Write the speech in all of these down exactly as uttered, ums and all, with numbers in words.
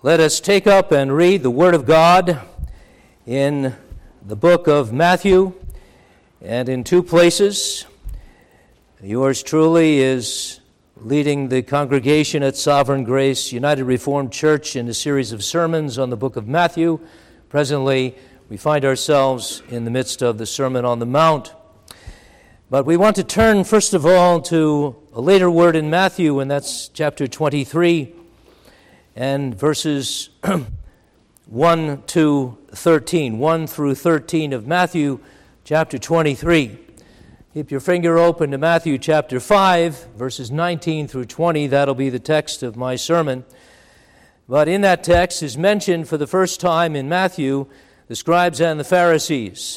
Let us take up and read the Word of God in the book of Matthew, and in two places. Yours truly is leading the congregation at Sovereign Grace United Reformed Church in a series of sermons on the book of Matthew. Presently, we find ourselves in the midst of the Sermon on the Mount. But we want to turn, first of all, to a later word in Matthew, and that's chapter twenty-three, and verses one to thirteen, one through thirteen of Matthew chapter twenty-three. Keep your finger open to Matthew chapter five, verses nineteen through twenty. That'll be the text of my sermon. But in that text is mentioned for the first time in Matthew the scribes and the Pharisees.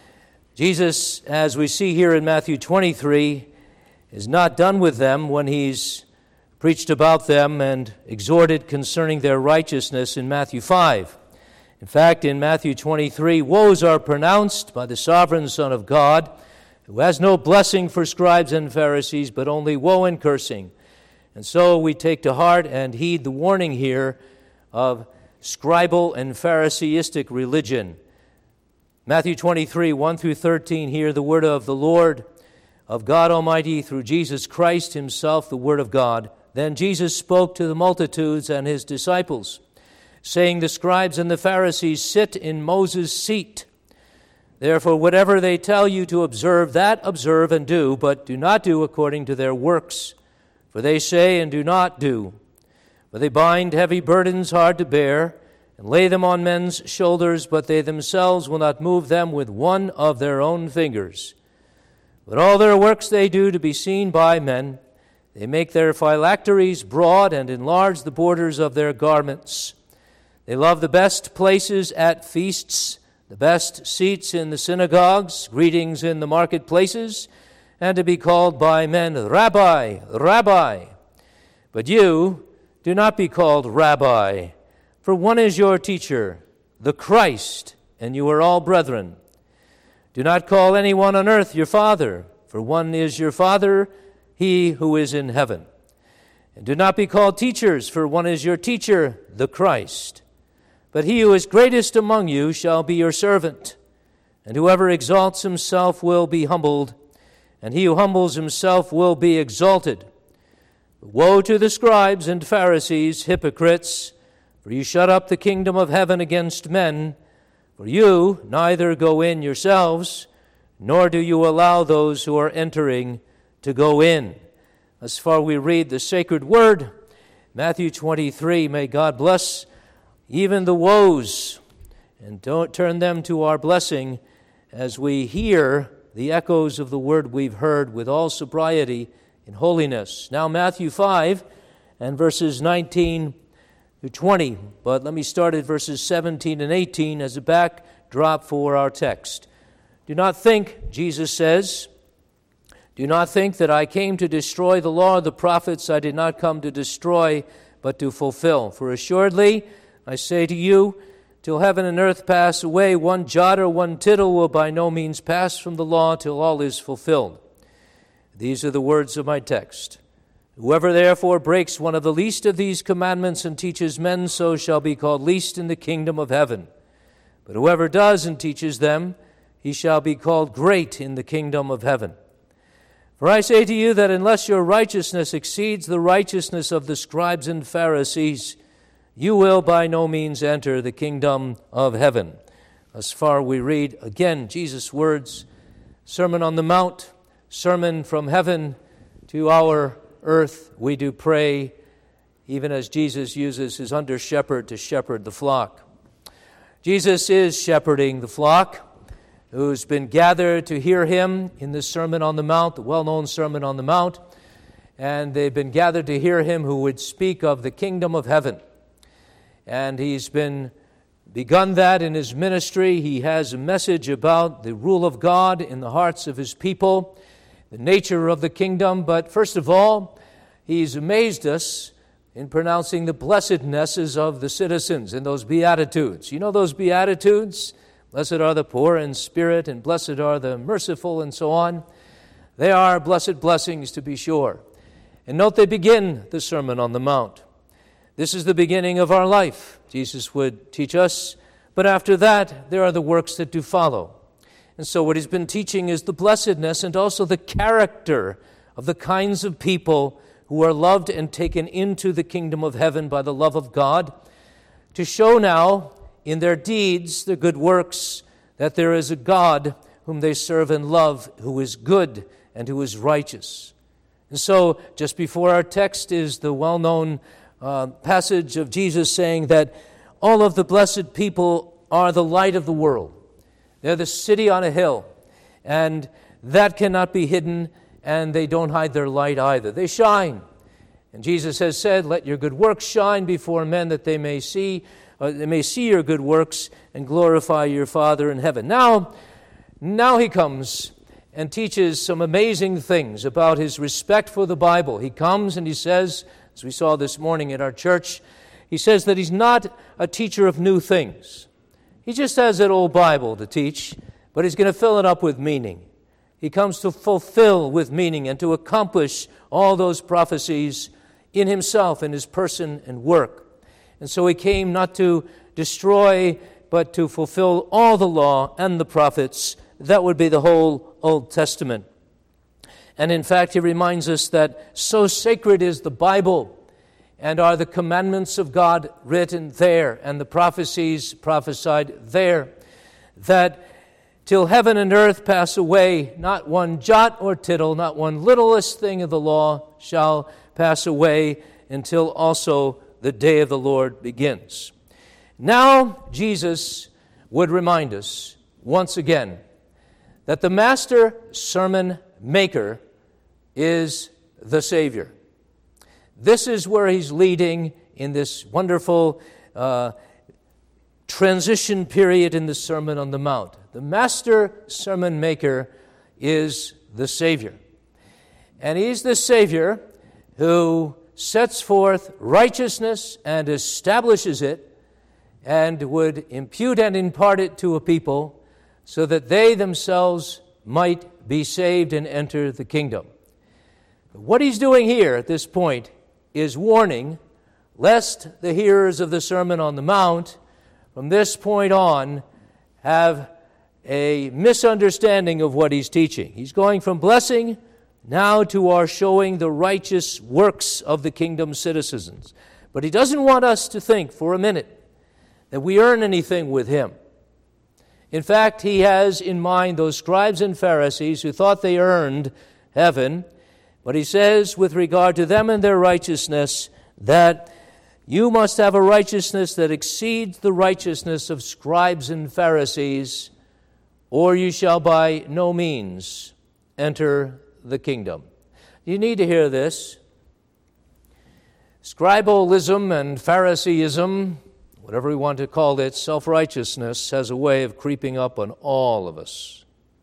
Jesus, as we see here in Matthew twenty-three, is not done with them when he's preached about them and exhorted concerning their righteousness in Matthew five. In fact, in Matthew twenty-three, woes are pronounced by the sovereign Son of God, who has no blessing for scribes and Pharisees, but only woe and cursing. And so we take to heart and heed the warning here of scribal and Phariseistic religion. Matthew twenty-three, one through thirteen, hear the word of the Lord, of God Almighty, through Jesus Christ himself, the Word of God. Then Jesus spoke to the multitudes and his disciples, saying, the scribes and the Pharisees sit in Moses' seat. Therefore, whatever they tell you to observe, that observe and do, but do not do according to their works. For they say and do not do. For they bind heavy burdens hard to bear, and lay them on men's shoulders, but they themselves will not move them with one of their own fingers. But all their works they do to be seen by men. They make their phylacteries broad and enlarge the borders of their garments. They love the best places at feasts, the best seats in the synagogues, greetings in the marketplaces, and to be called by men, Rabbi, Rabbi. But you do not be called Rabbi, for one is your teacher, the Christ, and you are all brethren. Do not call anyone on earth your father, for one is your Father, he who is in heaven. And do not be called teachers, for one is your teacher, the Christ. But he who is greatest among you shall be your servant. And whoever exalts himself will be humbled, and he who humbles himself will be exalted. But woe to the scribes and Pharisees, hypocrites, for you shut up the kingdom of heaven against men. For you neither go in yourselves, nor do you allow those who are entering to go in. As far we read the sacred word, Matthew twenty-three, may God bless even the woes, and don't turn them to our blessing as we hear the echoes of the word we've heard with all sobriety and holiness. Now Matthew five and verses nineteen to twenty, but let me start at verses seventeen and eighteen as a backdrop for our text. Do not think, Jesus says, do not think that I came to destroy the law of the prophets. I did not come to destroy, but to fulfill. For assuredly, I say to you, till heaven and earth pass away, one jot or one tittle will by no means pass from the law till all is fulfilled. These are the words of my text. Whoever therefore breaks one of the least of these commandments and teaches men so shall be called least in the kingdom of heaven. But whoever does and teaches them, he shall be called great in the kingdom of heaven. For I say to you that unless your righteousness exceeds the righteousness of the scribes and Pharisees, you will by no means enter the kingdom of heaven. As far we read again Jesus' words, Sermon on the Mount, sermon from heaven to our earth. We do pray, even as Jesus uses his under-shepherd to shepherd the flock. Jesus is shepherding the flock, who's been gathered to hear him in the Sermon on the Mount, the well-known Sermon on the Mount, and they've been gathered to hear him who would speak of the kingdom of heaven. And he's been begun that in his ministry. He has a message about the rule of God in the hearts of his people, the nature of the kingdom. But first of all, he's amazed us in pronouncing the blessednesses of the citizens in those Beatitudes. You know those Beatitudes? Blessed are the poor in spirit, and blessed are the merciful, and so on. They are blessed blessings, to be sure. And note they begin the Sermon on the Mount. This is the beginning of our life, Jesus would teach us, but after that, there are the works that do follow. And so what he's been teaching is the blessedness and also the character of the kinds of people who are loved and taken into the kingdom of heaven by the love of God, to show now in their deeds, their good works, that there is a God whom they serve and love, who is good and who is righteous. And so, just before our text is the well-known uh, passage of Jesus saying that all of the blessed people are the light of the world. They're the city on a hill, and that cannot be hidden, and they don't hide their light either. They shine. And Jesus has said, let your good works shine before men, that they may see uh, they may see your good works and glorify your Father in heaven. Now, now he comes and teaches some amazing things about his respect for the Bible. He comes and he says, as we saw this morning at our church, he says that he's not a teacher of new things. He just has that old Bible to teach, but he's going to fill it up with meaning. He comes to fulfill with meaning and to accomplish all those prophecies in himself, in his person and work. And so he came not to destroy, but to fulfill all the law and the prophets. That would be the whole Old Testament. And in fact, he reminds us that so sacred is the Bible, and are the commandments of God written there, and the prophecies prophesied there, that till heaven and earth pass away, not one jot or tittle, not one littlest thing of the law shall pass away, until also the day of the Lord begins. Now, Jesus would remind us once again that the master sermon maker is the Savior. This is where he's leading in this wonderful uh, transition period in the Sermon on the Mount. The master sermon maker is the Savior. And he's the Savior who sets forth righteousness and establishes it, and would impute and impart it to a people so that they themselves might be saved and enter the kingdom. What he's doing here at this point is warning, lest the hearers of the Sermon on the Mount from this point on have a misunderstanding of what he's teaching. He's going from blessing now to our showing the righteous works of the kingdom citizens. But he doesn't want us to think for a minute that we earn anything with him. In fact, he has in mind those scribes and Pharisees who thought they earned heaven. But he says, with regard to them and their righteousness, that you must have a righteousness that exceeds the righteousness of scribes and Pharisees, or you shall by no means enter the kingdom. You need to hear this. Scribalism and Phariseeism, whatever we want to call it, self-righteousness, has a way of creeping up on all of us.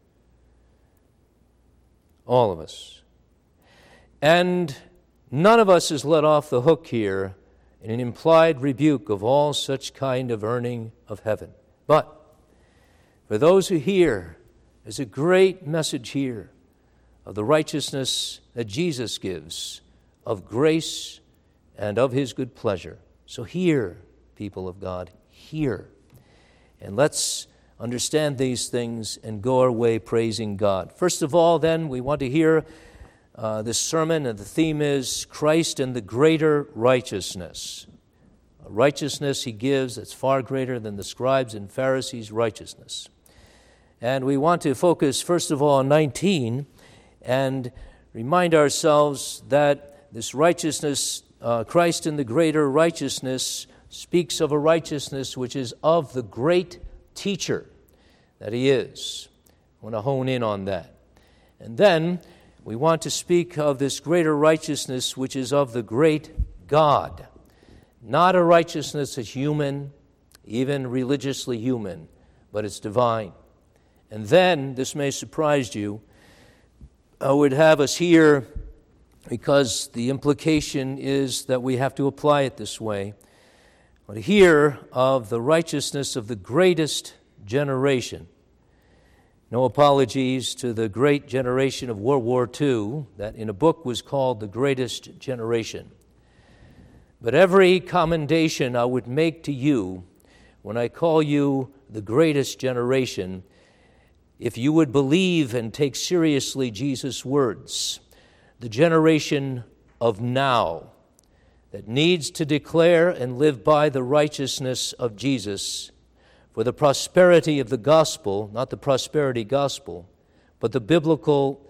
All of us. And none of us is let off the hook here in an implied rebuke of all such kind of earning of heaven. But for those who hear, there's a great message here of the righteousness that Jesus gives, of grace and of his good pleasure. So hear, people of God, hear. And let's understand these things and go our way praising God. First of all, then, we want to hear uh, this sermon, and the theme is Christ and the greater righteousness. A righteousness he gives that's far greater than the scribes and Pharisees' righteousness. And we want to focus, first of all, on nineteen, and remind ourselves that this righteousness, uh, Christ in the greater righteousness, speaks of a righteousness which is of the great teacher that he is. I want to hone in on that. And then we want to speak of this greater righteousness which is of the great God. Not a righteousness that's human, even religiously human, but it's divine. And then, this may surprise you, I would have us here, because the implication is that we have to apply it this way, but hear of the righteousness of the greatest generation. No apologies to the great generation of World War Two, that in a book was called The Greatest Generation. But every commendation I would make to you when I call you the greatest generation, if you would believe and take seriously Jesus' words, the generation of now that needs to declare and live by the righteousness of Jesus for the prosperity of the gospel, not the prosperity gospel, but the biblical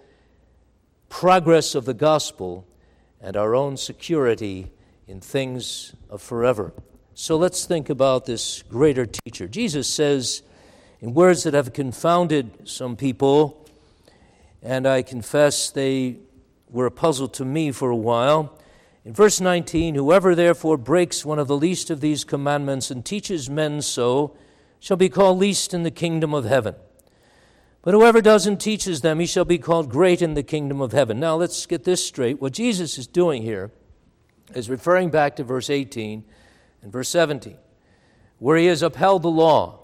progress of the gospel and our own security in things of forever. So let's think about this greater teacher. Jesus says, in words that have confounded some people, and I confess they were a puzzle to me for a while. In verse nineteen, whoever therefore breaks one of the least of these commandments and teaches men so shall be called least in the kingdom of heaven. But whoever does and teaches them, he shall be called great in the kingdom of heaven. Now let's get this straight. What Jesus is doing here is referring back to verse eighteen and verse seventeen, where he has upheld the law.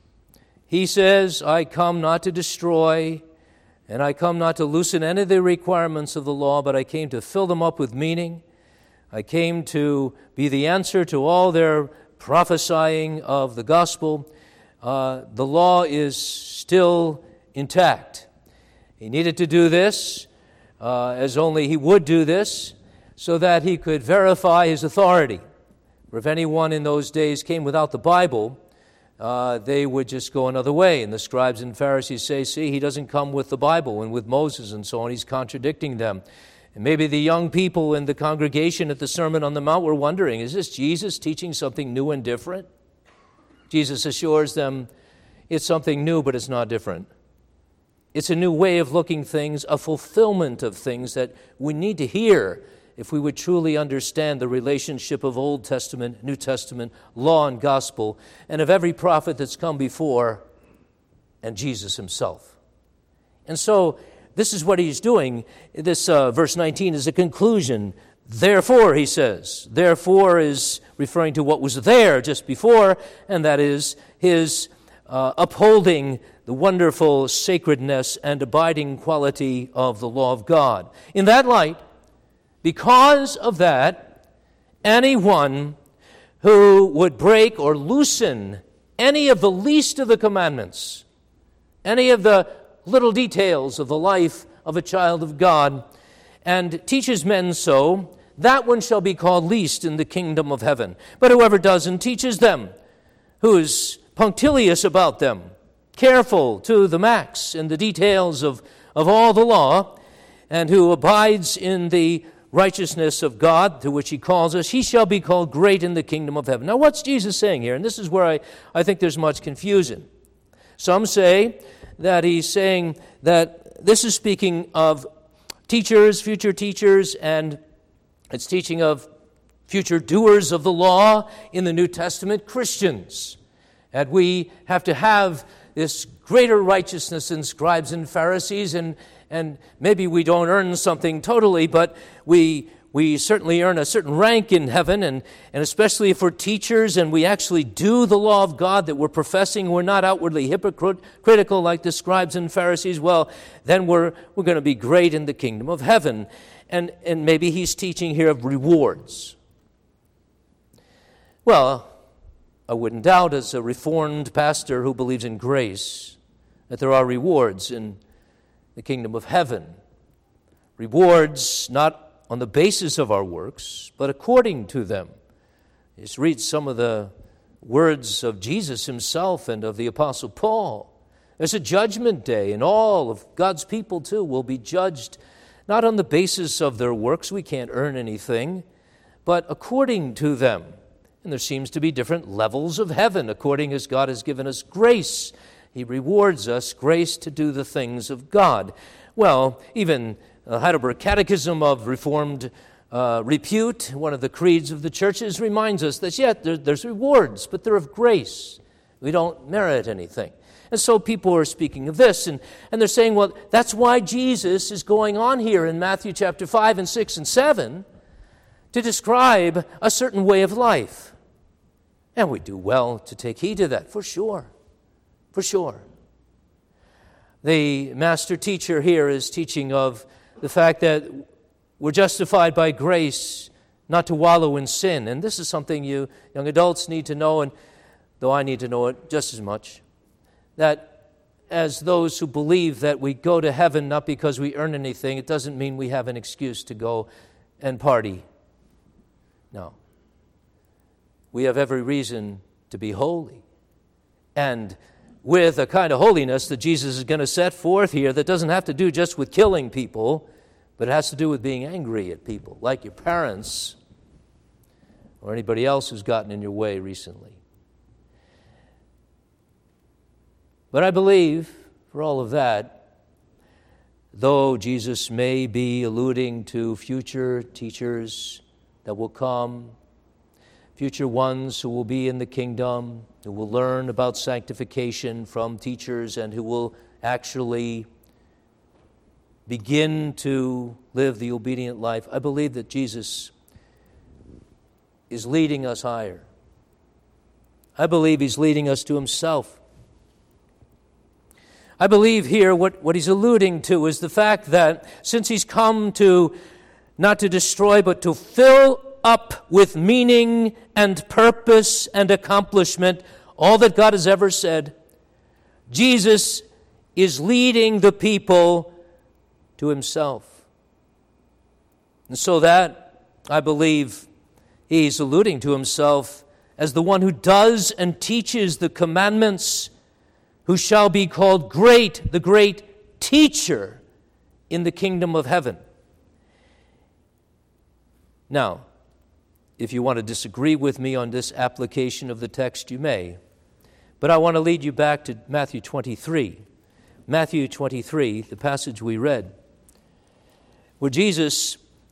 He says, I come not to destroy, and I come not to loosen any of the requirements of the law, but I came to fill them up with meaning. I came to be the answer to all their prophesying of the gospel. Uh, the law is still intact. He needed to do this, uh, as only he would do this, so that he could verify his authority. For if anyone in those days came without the Bible, uh, they would just go another way. And the scribes and Pharisees say, see, he doesn't come with the Bible and with Moses and so on. He's contradicting them. And maybe the young people in the congregation at the Sermon on the Mount were wondering, is this Jesus teaching something new and different? Jesus assures them, it's something new, but it's not different. It's a new way of looking things, a fulfillment of things that we need to hear if we would truly understand the relationship of Old Testament, New Testament, law and gospel, and of every prophet that's come before, and Jesus himself. And so this is what he's doing. This uh, verse nineteen is a conclusion. Therefore, he says, therefore is referring to what was there just before, and that is his uh, upholding the wonderful sacredness and abiding quality of the law of God. In that light, because of that, anyone who would break or loosen any of the least of the commandments, any of the little details of the life of a child of God, and teaches men so, that one shall be called least in the kingdom of heaven. But whoever does and teaches them, who is punctilious about them, careful to the max in the details of, of all the law, and who abides in the righteousness of God to which he calls us, he shall be called great in the kingdom of heaven. Now what's Jesus saying here? And this is where I, I think there's much confusion. Some say that he's saying that this is speaking of teachers, future teachers, and it's teaching of future doers of the law in the New Testament, Christians. And we have to have this greater righteousness than scribes and Pharisees, and and maybe we don't earn something totally, but we we certainly earn a certain rank in heaven, and, and especially if we're teachers and we actually do the law of God that we're professing, we're not outwardly hypocritical like the scribes and Pharisees, well, then we're we're going to be great in the kingdom of heaven. And, and maybe he's teaching here of rewards. Well, I wouldn't doubt as a Reformed pastor who believes in grace that there are rewards in the kingdom of heaven. Rewards not on the basis of our works, but according to them. Just read some of the words of Jesus himself and of the Apostle Paul. There's a judgment day, and all of God's people too will be judged not on the basis of their works, we can't earn anything, but according to them. And there seems to be different levels of heaven according as God has given us grace. He rewards us grace to do the things of God. Well, even the Heidelberg Catechism of Reformed uh, repute, one of the creeds of the churches, reminds us that, yeah, there, there's rewards, but they're of grace. We don't merit anything. And so people are speaking of this, and, and they're saying, well, that's why Jesus is going on here in Matthew chapter five and six and seven to describe a certain way of life. And we do well to take heed to that, for sure, for sure. The master teacher here is teaching of the fact that we're justified by grace not to wallow in sin. And this is something you young adults need to know, and though I need to know it just as much, that as those who believe that we go to heaven not because we earn anything, it doesn't mean we have an excuse to go and party. No. We have every reason to be holy. And with a kind of holiness that Jesus is going to set forth here that doesn't have to do just with killing people, but it has to do with being angry at people, like your parents or anybody else who's gotten in your way recently. But I believe, for all of that, though Jesus may be alluding to future teachers that will come, future ones who will be in the kingdom, who will learn about sanctification from teachers and who will actually begin to live the obedient life, I believe that Jesus is leading us higher. I believe he's leading us to himself. I believe here what, what he's alluding to is the fact that since he's come to not to destroy but to fill up with meaning and purpose and accomplishment all that God has ever said, Jesus is leading the people to himself. And so that, I believe, he's alluding to himself as the one who does and teaches the commandments, who shall be called great, the great teacher in the kingdom of heaven. Now, if you want to disagree with me on this application of the text, you may. But I want to lead you back to Matthew twenty-three. Matthew twenty-three, the passage we read, where Jesus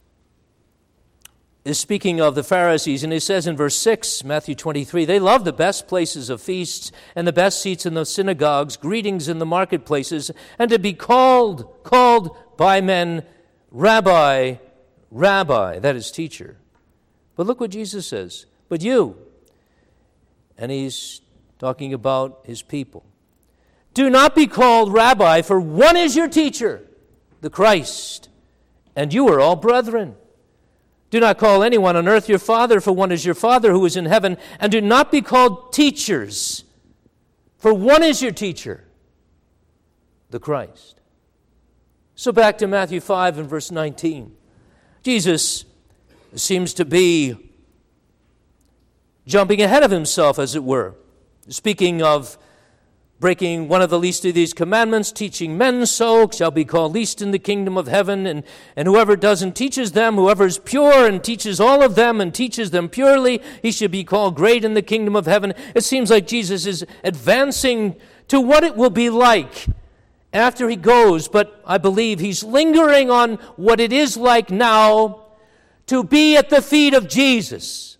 is speaking of the Pharisees, and he says in verse six, Matthew twenty-three, they love the best places of feasts and the best seats in the synagogues, greetings in the marketplaces, and to be called, called by men, Rabbi, Rabbi, that is teacher. But look what Jesus says, but you, and he's talking about his people, do not be called Rabbi, for one is your teacher, the Christ, and you are all brethren. Do not call anyone on earth your father, for one is your Father who is in heaven. And do not be called teachers, for one is your teacher, the Christ. So back to Matthew five and verse nineteen. Jesus seems to be jumping ahead of himself, as it were, speaking of breaking one of the least of these commandments, teaching men so, shall be called least in the kingdom of heaven. And, and whoever does and teaches them, whoever is pure and teaches all of them and teaches them purely, he should be called great in the kingdom of heaven. It seems like Jesus is advancing to what it will be like after he goes, but I believe he's lingering on what it is like now to be at the feet of Jesus.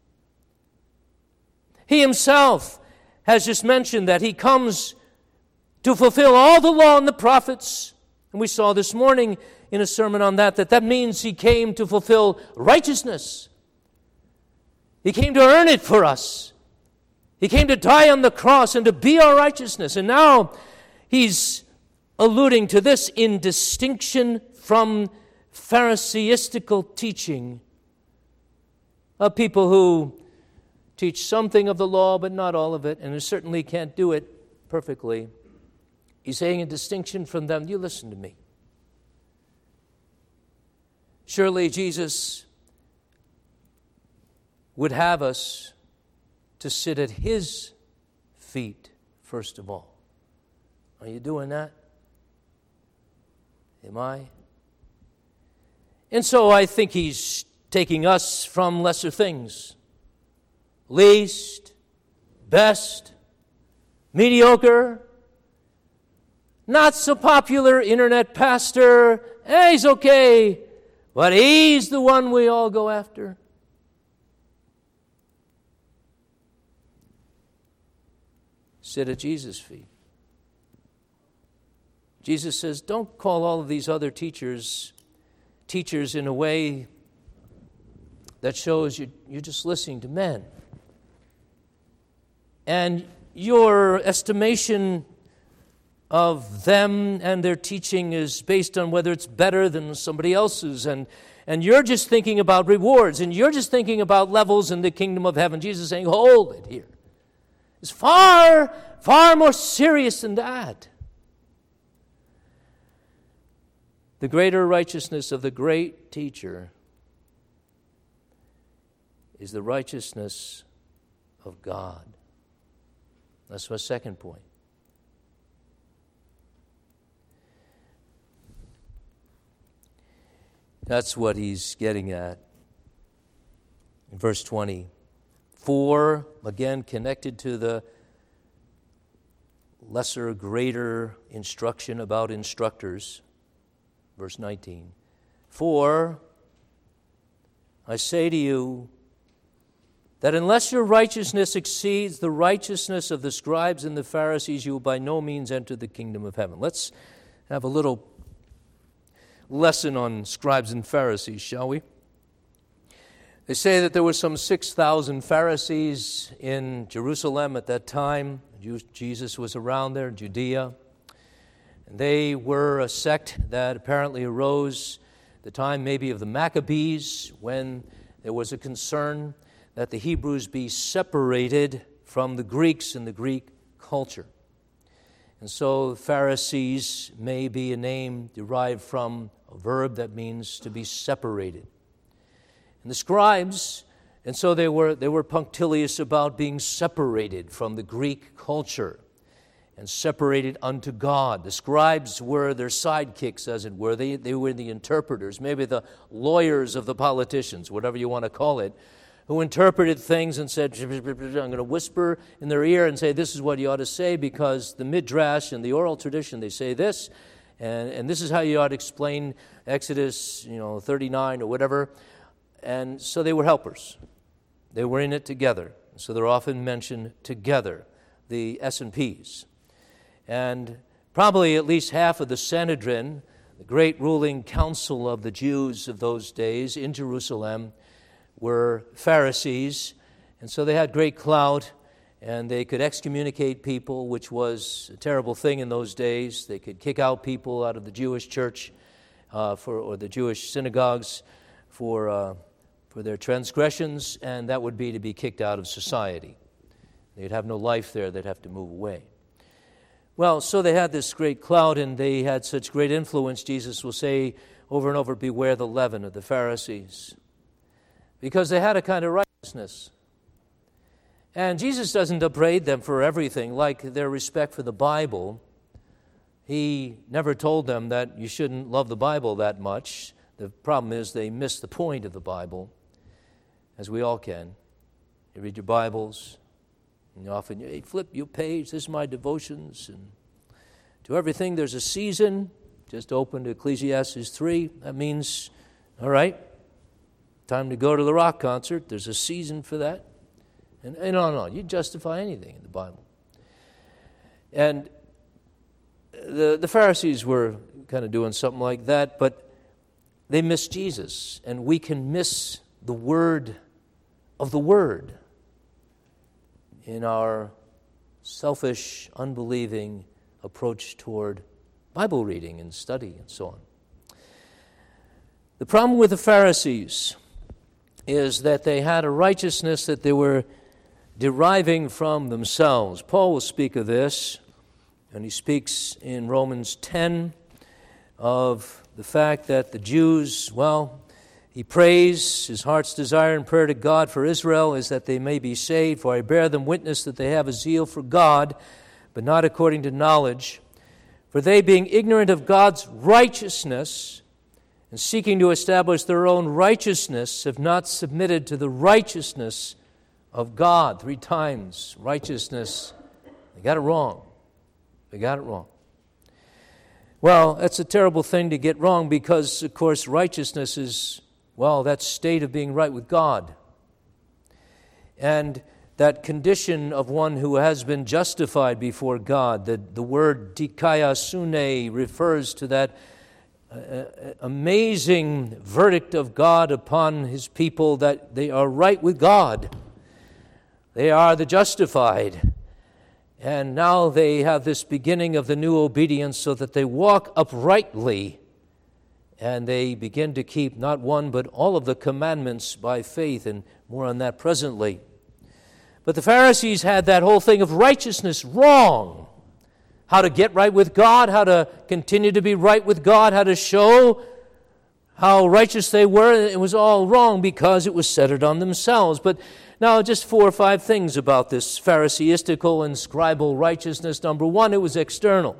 He himself has just mentioned that he comes to fulfill all the law and the prophets. And we saw this morning in a sermon on that, that that means he came to fulfill righteousness. He came to earn it for us. He came to die on the cross and to be our righteousness. And now he's alluding to this in distinction from Pharisaistical teaching of people who teach something of the law, but not all of it, and who certainly can't do it perfectly. He's saying in distinction from them, you listen to me. Surely Jesus would have us to sit at his feet, first of all. Are you doing that? Am I? And so I think he's taking us from lesser things. Least, best, mediocre, not so popular internet pastor. Eh, he's okay, but he's the one we all go after. Sit at Jesus' feet. Jesus says, don't call all of these other teachers teachers in a way that shows you, you're just listening to men. And your estimation of them and their teaching is based on whether it's better than somebody else's. And, and you're just thinking about rewards, and you're just thinking about levels in the kingdom of heaven. Jesus is saying, hold it here. It's far, far more serious than that. The greater righteousness of the great teacher is the righteousness of God. That's my second point. That's what he's getting at in verse twenty. For, again, connected to the lesser, greater instruction about instructors, verse nineteen. For, I say to you, that unless your righteousness exceeds the righteousness of the scribes and the Pharisees, you will by no means enter the kingdom of heaven. Let's have a little lesson on scribes and Pharisees, shall we? They say that there were some six thousand Pharisees in Jerusalem at that time. Jesus was around there in Judea. And they were a sect that apparently arose at the time maybe of the Maccabees, when there was a concern that the Hebrews be separated from the Greeks and the Greek culture. And so Pharisees may be a name derived from a verb that means to be separated. And the scribes, and so they were they were punctilious about being separated from the Greek culture and separated unto God. The scribes were their sidekicks, as it were. They, they were the interpreters, maybe the lawyers of the politicians, whatever you want to call it, who interpreted things and said, I'm going to whisper in their ear and say, this is what you ought to say, because the Midrash and the oral tradition, they say this, and, and this is how you ought to explain Exodus, you know, thirty-nine or whatever. And so they were helpers. They were in it together. So they're often mentioned together, the S and Ps. And probably at least half of the Sanhedrin, the great ruling council of the Jews of those days in Jerusalem, were Pharisees. And so they had great clout, and they could excommunicate people, which was a terrible thing in those days. They could kick out people out of the Jewish church uh, for or the Jewish synagogues for uh, for their transgressions, and that would be to be kicked out of society. They'd have no life there. They'd have to move away. Well, so they had this great clout, and they had such great influence. Jesus will say over and over, beware the leaven of the Pharisees, because they had a kind of righteousness. And Jesus doesn't upbraid them for everything, like their respect for the Bible. He never told them that you shouldn't love the Bible that much. The problem is they miss the point of the Bible, as we all can. You read your Bibles, and often you hey, flip your page, this is my devotions, and to everything there's a season. Just open to Ecclesiastes three. That means, all right, time to go to the rock concert. There's a season for that. And, and on and on. You justify anything in the Bible. And the, the Pharisees were kind of doing something like that, but they miss Jesus, and we can miss the word of the Word in our selfish, unbelieving approach toward Bible reading and study and so on. The problem with the Pharisees is that they had a righteousness that they were deriving from themselves. Paul will speak of this, and he speaks in Romans ten of the fact that the Jews, well, he prays, his heart's desire and prayer to God for Israel is that they may be saved, for I bear them witness that they have a zeal for God, but not according to knowledge. For they, being ignorant of God's righteousness and seeking to establish their own righteousness, have not submitted to the righteousness of God. Three times, righteousness. They got it wrong. They got it wrong. Well, that's a terrible thing to get wrong because, of course, righteousness is, well, that state of being right with God. And that condition of one who has been justified before God, the, the word dikaiosune refers to that uh, amazing verdict of God upon His people that they are right with God. They are the justified. And now they have this beginning of the new obedience so that they walk uprightly and they begin to keep not one but all of the commandments by faith, and more on that presently. But the Pharisees had that whole thing of righteousness wrong. How to get right with God, how to continue to be right with God, how to show how righteous they were. It was all wrong because it was centered on themselves. But now just four or five things about this Pharisaistical and scribal righteousness. Number one, it was external.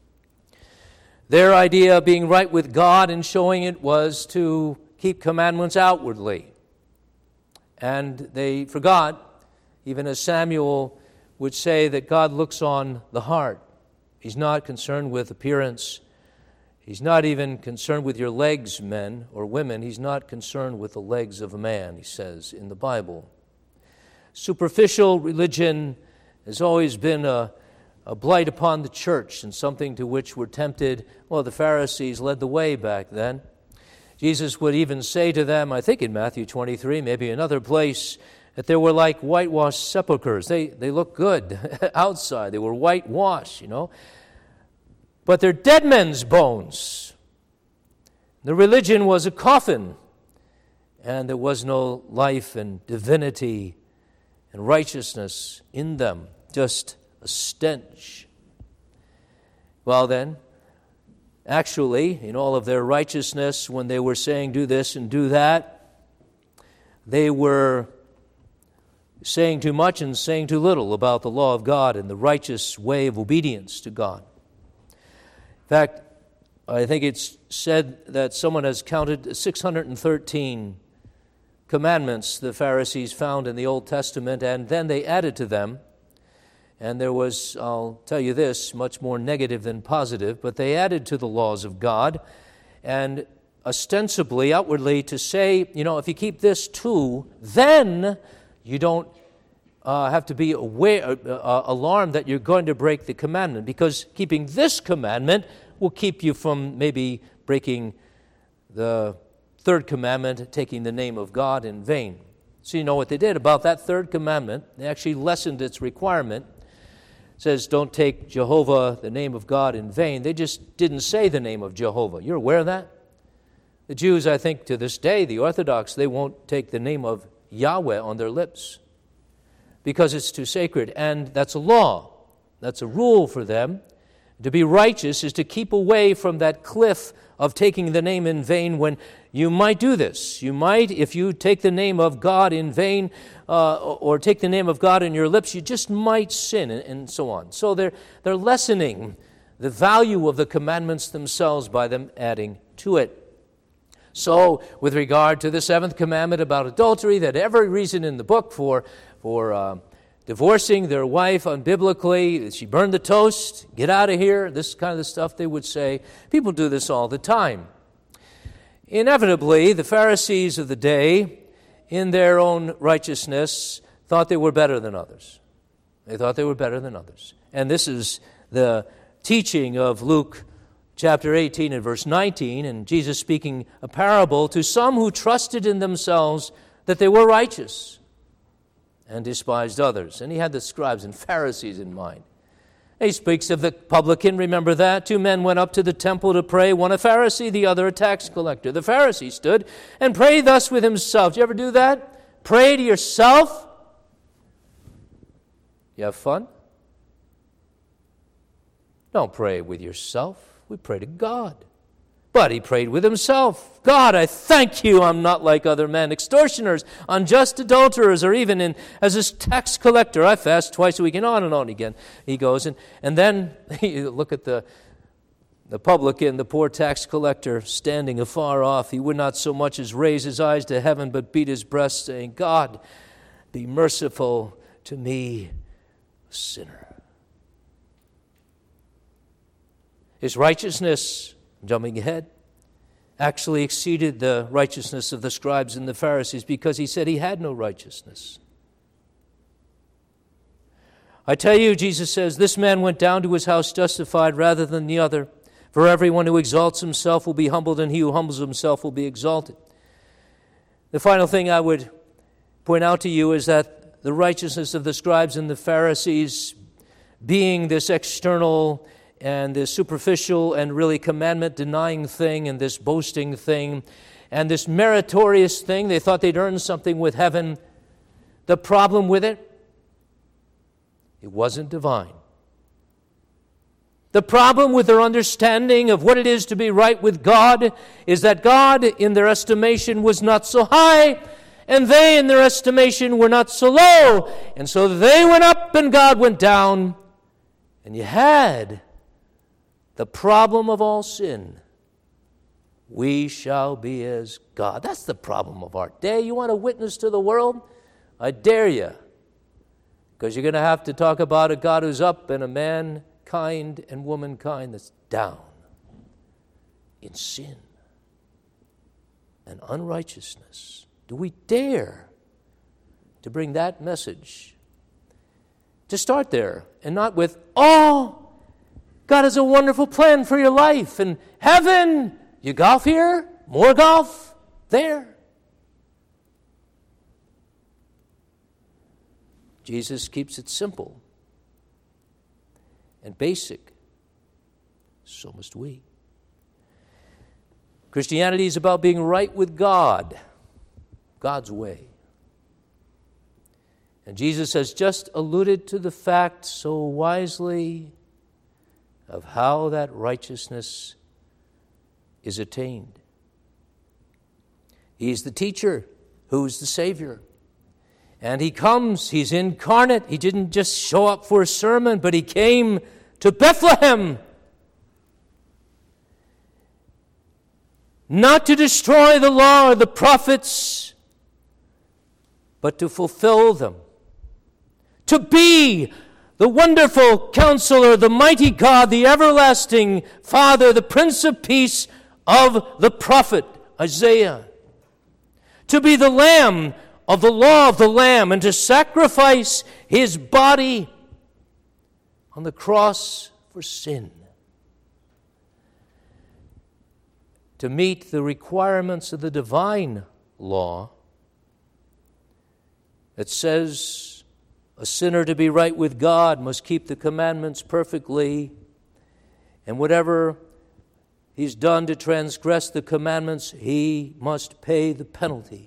Their idea of being right with God and showing it was to keep commandments outwardly. And they forgot, even as Samuel would say, that God looks on the heart. He's not concerned with appearance. He's not even concerned with your legs, men or women. He's not concerned with the legs of a man, he says in the Bible. Superficial religion has always been a, a blight upon the church, and something to which we're tempted. Well, the Pharisees led the way back then. Jesus would even say to them, I think in Matthew twenty-three, maybe another place, that they were like whitewashed sepulchres. They they look good outside. They were whitewashed, you know. But they're dead men's bones. The religion was a coffin, and there was no life and divinity and righteousness in them, just a stench. Well then, actually, in all of their righteousness, when they were saying do this and do that, they were saying too much and saying too little about the law of God and the righteous way of obedience to God. In fact, I think it's said that someone has counted six hundred thirteen commandments the Pharisees found in the Old Testament, and then they added to them. And there was, I'll tell you this, much more negative than positive, but they added to the laws of God, and ostensibly, outwardly, to say, you know, if you keep this too, then you don't uh, have to be aware, uh, uh, alarmed that you're going to break the commandment, because keeping this commandment will keep you from maybe breaking the third commandment, taking the name of God in vain. So you know what they did about that third commandment. They actually lessened its requirement. It says, don't take Jehovah, the name of God, in vain. They just didn't say the name of Jehovah. You're aware of that? The Jews, I think, to this day, the Orthodox, they won't take the name of Yahweh on their lips because it's too sacred. And that's a law. That's a rule for them. To be righteous is to keep away from that cliff of taking the name in vain when you might do this. You might, if you take the name of God in vain uh, or take the name of God in your lips, you just might sin and, and so on. So they're, they're lessening the value of the commandments themselves by them adding to it. So with regard to the seventh commandment about adultery, that every reason in the book for, for uh, divorcing their wife unbiblically, she burned the toast, get out of here, this kind of the stuff they would say. People do this all the time. Inevitably, the Pharisees of the day, in their own righteousness, thought they were better than others. They thought they were better than others. And this is the teaching of Luke chapter eighteen and verse nineteen, and Jesus speaking a parable to some who trusted in themselves that they were righteous and despised others. And he had the scribes and Pharisees in mind. He speaks of the publican, remember that? Two men went up to the temple to pray, one a Pharisee, the other a tax collector. The Pharisee stood and prayed thus with himself. Do you ever do that? Pray to yourself? You have fun? Don't pray with yourself. We pray to God. But he prayed with himself. God, I thank you I'm not like other men, extortioners, unjust adulterers, or even in as a tax collector. I fast twice a week, and on and on again. He goes, and, and then you look at the, the publican, the poor tax collector, standing afar off. He would not so much as raise his eyes to heaven, but beat his breast, saying, God, be merciful to me, a sinner. His righteousness, jumping ahead, actually exceeded the righteousness of the scribes and the Pharisees because he said he had no righteousness. I tell you, Jesus says, this man went down to his house justified rather than the other. For everyone who exalts himself will be humbled, and he who humbles himself will be exalted. The final thing I would point out to you is that the righteousness of the scribes and the Pharisees, being this external and this superficial and really commandment-denying thing and this boasting thing and this meritorious thing. They thought they'd earn something with heaven. The problem with it, it wasn't divine. The problem with their understanding of what it is to be right with God is that God, in their estimation, was not so high, and they, in their estimation, were not so low. And so they went up and God went down, and you had the problem of all sin. We shall be as God. That's the problem of our day. You want to witness to the world? I dare you. Because you're going to have to talk about a God who's up and a mankind and womankind that's down in sin and unrighteousness. Do we dare to bring that message? To start there and not with, oh, God has a wonderful plan for your life and heaven. You golf here, more golf there. Jesus keeps it simple and basic. So must we. Christianity is about being right with God, God's way. And Jesus has just alluded to the fact so wisely of how that righteousness is attained. He's the teacher who's the Savior. And he comes, he's incarnate. He didn't just show up for a sermon, but he came to Bethlehem. Not to destroy the law or the prophets, but to fulfill them. To be the wonderful Counselor, the mighty God, the everlasting Father, the Prince of Peace of the prophet Isaiah. To be the Lamb of the law of the Lamb, and to sacrifice his body on the cross for sin. To meet the requirements of the divine law that says a sinner to be right with God must keep the commandments perfectly, and whatever he's done to transgress the commandments, he must pay the penalty.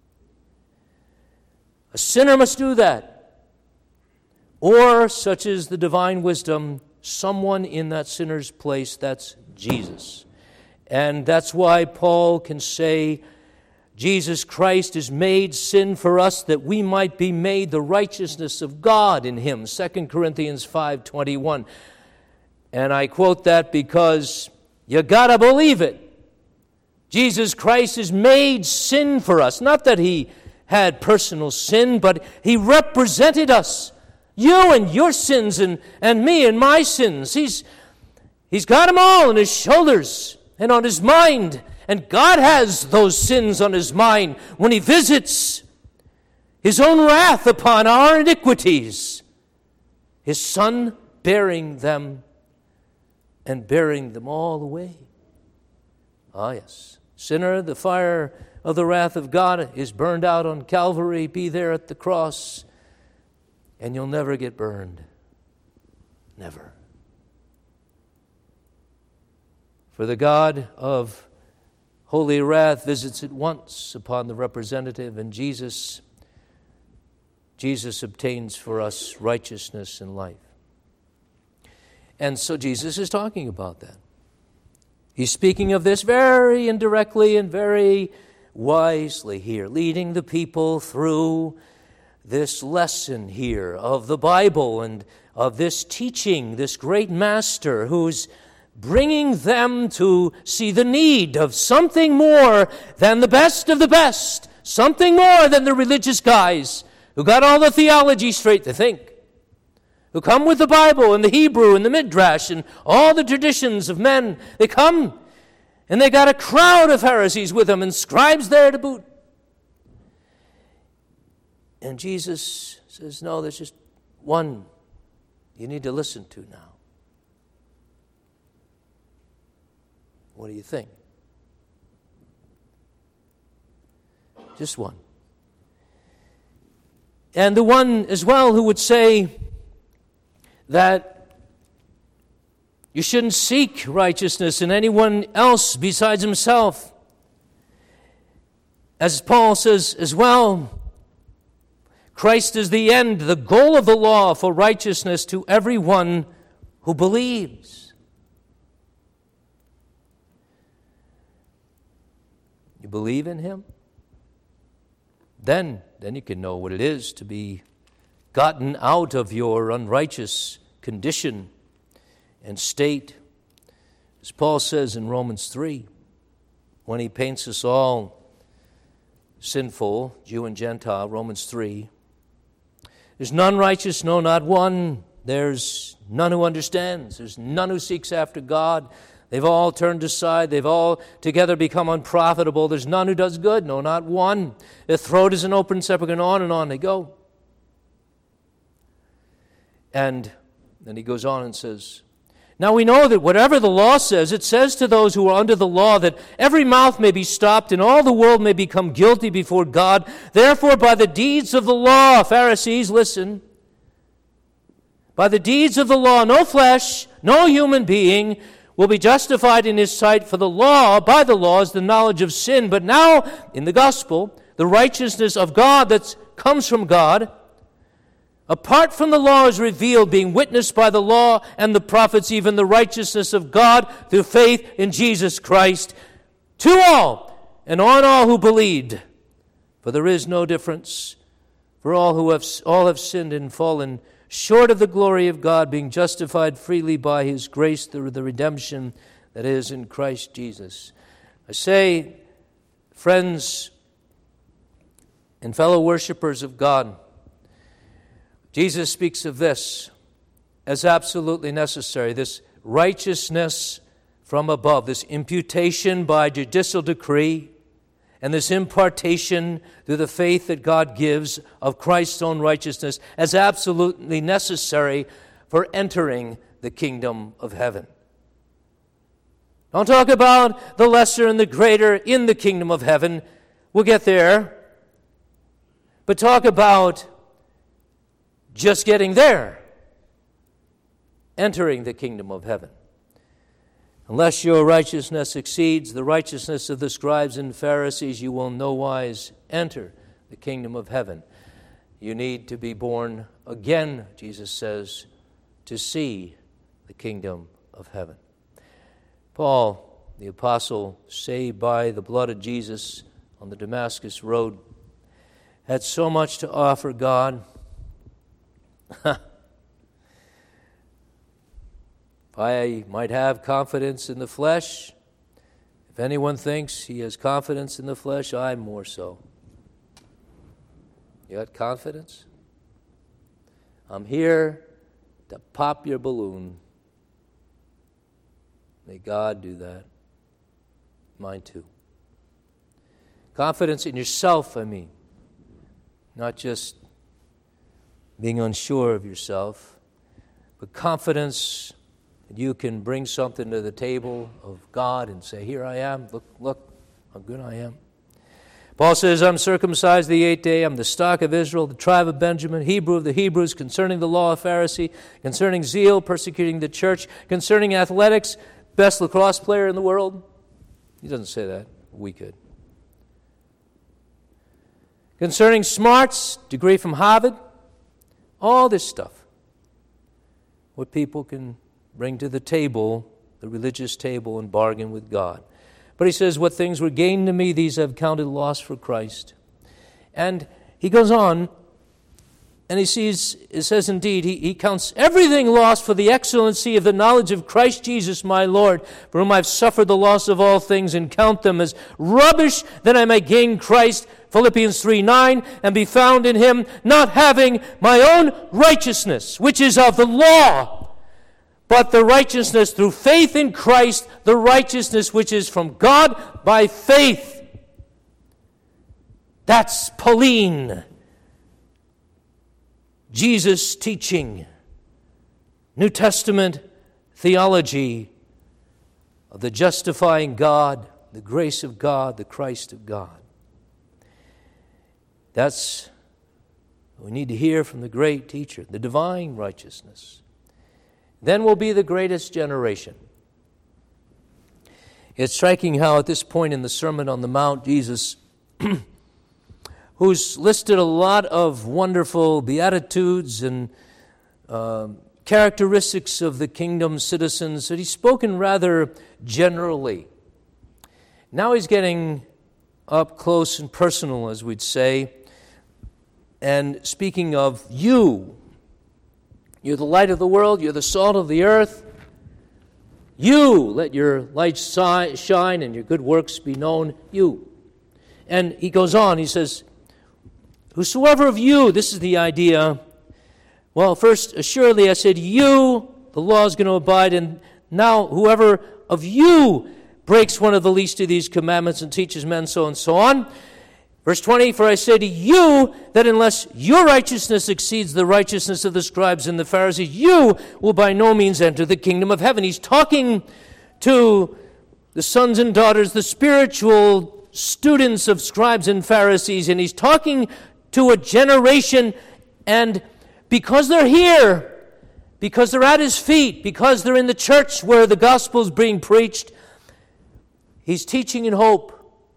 A sinner must do that. Or, such is the divine wisdom, someone in that sinner's place, that's Jesus. And that's why Paul can say, Jesus Christ is made sin for us that we might be made the righteousness of God in him. Second Corinthians five twenty-one. And I quote that because you gotta believe it. Jesus Christ is made sin for us. Not that he had personal sin, but he represented us. You and your sins and, and me and my sins. He's, he's got them all on his shoulders and on his mind. And God has those sins on his mind when he visits his own wrath upon our iniquities. His Son bearing them and bearing them all away. Ah, yes. Sinner, the fire of the wrath of God is burned out on Calvary. Be there at the cross, and you'll never get burned. Never. For the God of holy wrath visits at once upon the representative, and Jesus, Jesus obtains for us righteousness and life. And so Jesus is talking about that. He's speaking of this very indirectly and very wisely here, leading the people through this lesson here of the Bible and of this teaching, this great master who's bringing them to see the need of something more than the best of the best, something more than the religious guys who got all the theology straight to think, who come with the Bible and the Hebrew and the Midrash and all the traditions of men. They come and they got a crowd of Pharisees with them and scribes there to boot. And Jesus says, no, there's just one you need to listen to now. What do you think? Just one. And the one as well who would say that You shouldn't seek righteousness in anyone else besides himself. As Paul says as well, Christ is the end, the goal of the law for righteousness to everyone who believes. You believe in him? Then, then you can know what it is to be gotten out of your unrighteous condition and state. As Paul says in Romans three, when he paints us all sinful, Jew and Gentile, Romans three, there's none righteous, no, not one. There's none who understands. There's none who seeks after God. They've all turned aside. They've all together become unprofitable. There's none who does good, no, not one. Their throat is an open sepulchre, and on and on they go. And then he goes on and says, now we know that whatever the law says, it says to those who are under the law that every mouth may be stopped and all the world may become guilty before God. Therefore, by the deeds of the law, Pharisees, listen, by the deeds of the law, no flesh, no human being will be justified in his sight, for the law, by the law, is the knowledge of sin. But now, in the gospel, the righteousness of God that comes from God, apart from the law, is revealed, being witnessed by the law and the prophets, even the righteousness of God through faith in Jesus Christ, to all and on all who believed. For there is no difference, for all who have all have sinned and fallen short of the glory of God, being justified freely by his grace through the redemption that is in Christ Jesus. I say, friends and fellow worshipers of God, Jesus speaks of this as absolutely necessary, this righteousness from above, this imputation by judicial decree, and this impartation through the faith that God gives of Christ's own righteousness as absolutely necessary for entering the kingdom of heaven. Don't talk about the lesser and the greater in the kingdom of heaven. We'll get there. But talk about just getting there, entering the kingdom of heaven. Unless your righteousness exceeds the righteousness of the scribes and Pharisees, you will in no wise enter the kingdom of heaven. You need to be born again, Jesus says, to see the kingdom of heaven. Paul, the apostle, saved by the blood of Jesus on the Damascus road, had so much to offer God. I might have confidence in the flesh. If anyone thinks he has confidence in the flesh, I more so. You got confidence? I'm here to pop your balloon. May God do that. Mine too. Confidence in yourself, I mean. Not just being unsure of yourself, but confidence that you can bring something to the table of God and say, here I am, look, look how good I am. Paul says, I'm circumcised the eighth day, I'm the stock of Israel, the tribe of Benjamin, Hebrew of the Hebrews, concerning the law, a Pharisee, concerning zeal, persecuting the church, concerning athletics, best lacrosse player in the world. He doesn't say that. We could. Concerning smarts, degree from Harvard, all this stuff. What people can bring to the table, the religious table, and bargain with God. But he says, what things were gained to me, these I've counted loss for Christ. And he goes on, and he sees, it says indeed, he, he counts everything lost for the excellency of the knowledge of Christ Jesus my Lord, for whom I've suffered the loss of all things, and count them as rubbish, that I may gain Christ, Philippians three nine, and be found in him, not having my own righteousness, which is of the law, but the righteousness through faith in Christ, the righteousness which is from God by faith. That's Pauline. Jesus' teaching, New Testament theology of the justifying God, the grace of God, the Christ of God. That's what we need to hear from the great teacher, the divine righteousness. then will be the greatest generation. It's striking how at this point in the Sermon on the Mount, Jesus, who's listed a lot of wonderful beatitudes and uh, characteristics of the kingdom citizens, that he's spoken rather generally. Now he's getting up close and personal, as we'd say, and speaking of you. You're the light of the world, you're the salt of the earth. You, let your light shine and your good works be known, you. And he goes on, he says, whosoever of you, this is the idea, well, first, assuredly I said, you, the law is going to abide, and now whoever of you breaks one of the least of these commandments and teaches men so and so on. Verse twenty, for I say to you that unless your righteousness exceeds the righteousness of the scribes and the Pharisees, you will by no means enter the kingdom of heaven. He's talking to the sons and daughters, the spiritual students of scribes and Pharisees, and he's talking to a generation, and because they're here, because they're at his feet, because they're in the church where the gospel is being preached, he's teaching in hope.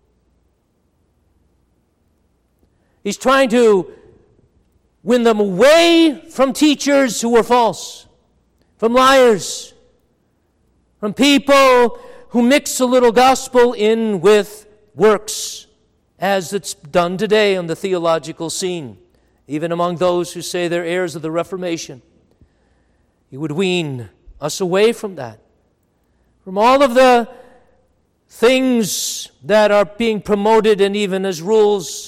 He's trying to win them away from teachers who are false, from liars, from people who mix a little gospel in with works, as it's done today on the theological scene, even among those who say they're heirs of the Reformation. He would wean us away from that, from all of the things that are being promoted and even as rules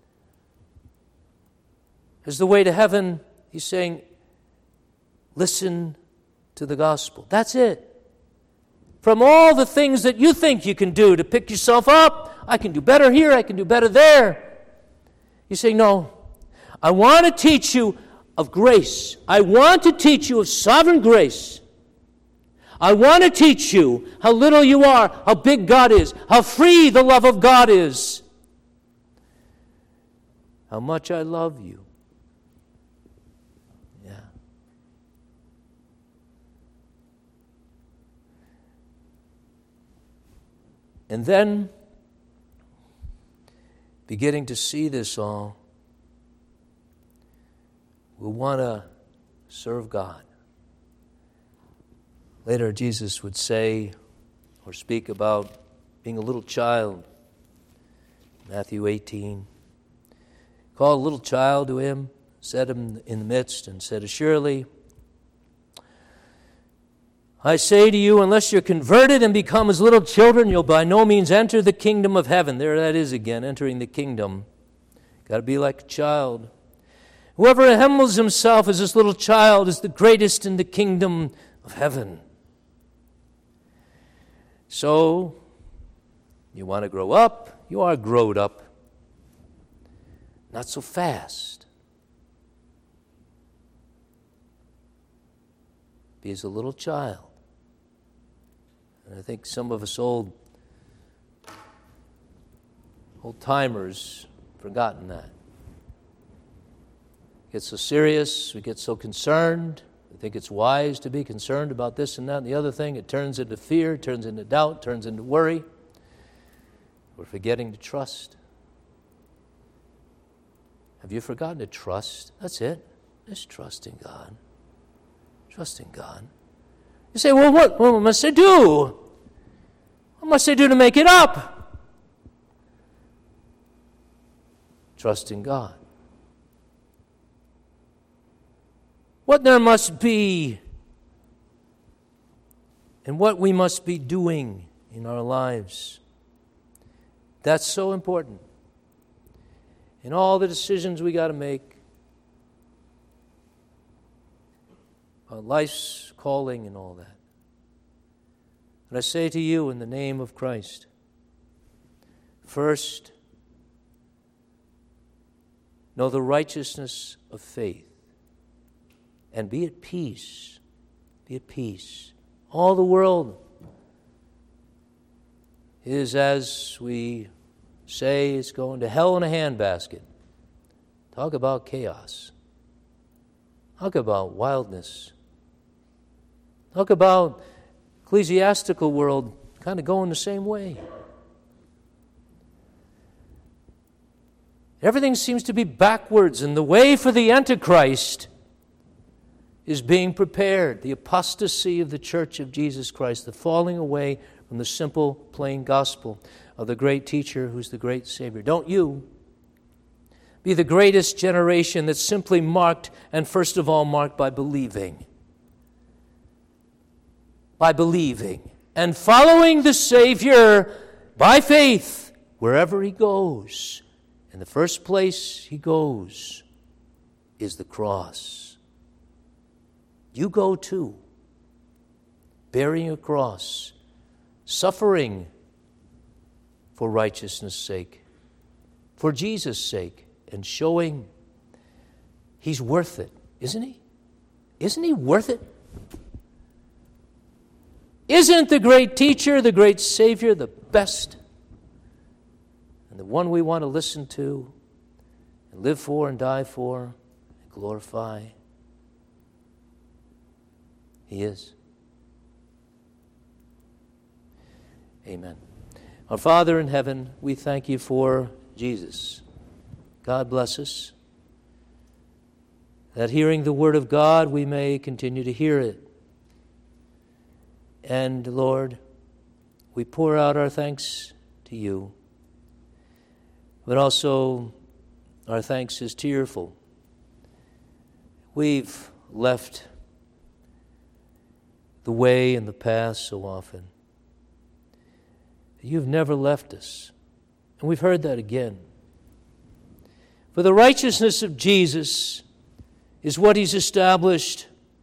as the way to heaven. He's saying, listen to the gospel. That's it. From all the things that you think you can do to pick yourself up, I can do better here, I can do better there. You say, no, I want to teach you of grace. I want to teach you of sovereign grace. I want to teach you how little you are, how big God is, how free the love of God is, how much I love you. And then, beginning to see this all, we'll want to serve God. Later, Jesus would say or speak about being a little child. Matthew eighteen. Called a little child to him, set him in the midst, and said, assuredly, I say to you, unless you're converted and become as little children, you'll by no means enter the kingdom of heaven. There that is again, entering the kingdom. Got to be like a child. Whoever humbles himself as this little child is the greatest in the kingdom of heaven. So, you want to grow up? You are growed up. Not so fast. Be as a little child. And I think some of us old old timers forgotten that. We get so serious, we get so concerned, we think it's wise to be concerned about this and that and the other thing. It turns into fear, turns into doubt, turns into worry. We're forgetting to trust. Have you forgotten to trust? That's it. Just trust in God. Trust in God. You say, well, what, what must I do? What must I do to make it up? Trust in God. What there must be and what we must be doing in our lives. That's so important. In all the decisions we got to make, about life's calling and all that. And I say to you in the name of Christ, first, know the righteousness of faith and be at peace. Be at peace. All the world is, as we say, it's going to hell in a handbasket. Talk about chaos. Talk about wildness. Talk about ecclesiastical world kind of going the same way. Everything seems to be backwards, and the way for the Antichrist is being prepared. The apostasy of the Church of Jesus Christ, the falling away from the simple, plain gospel of the great teacher who's the great Savior. Don't you be the greatest generation that's simply marked, and first of all marked by believing. By believing and following the Savior by faith wherever He goes. And the first place He goes is the cross. You go too, bearing a cross, suffering for righteousness' sake, for Jesus' sake, and showing He's worth it, isn't He? Isn't He worth it? Isn't the great teacher, the great Savior, the best? And the one we want to listen to and live for and die for and glorify? He is. Amen. Our Father in heaven, we thank You for Jesus. God bless us, that hearing the Word of God, we may continue to hear it. And, Lord, we pour out our thanks to You, but also our thanks is tearful. We've left the way and the path so often. You've never left us, and we've heard that again. For the righteousness of Jesus is what He's established,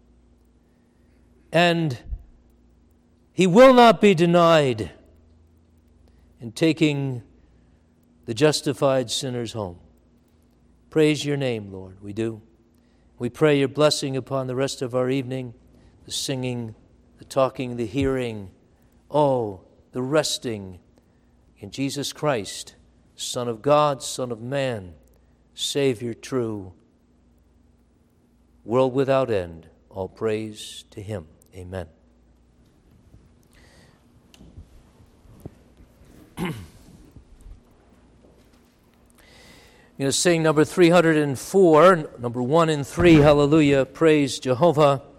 and He will not be denied in taking the justified sinners home. Praise Your name, Lord, we do. We pray Your blessing upon the rest of our evening, the singing, the talking, the hearing, oh, the resting in Jesus Christ, Son of God, Son of man, Savior true, world without end. All praise to Him. Amen. You're going to sing number three hundred four, number one and three, Hallelujah, Praise Jehovah.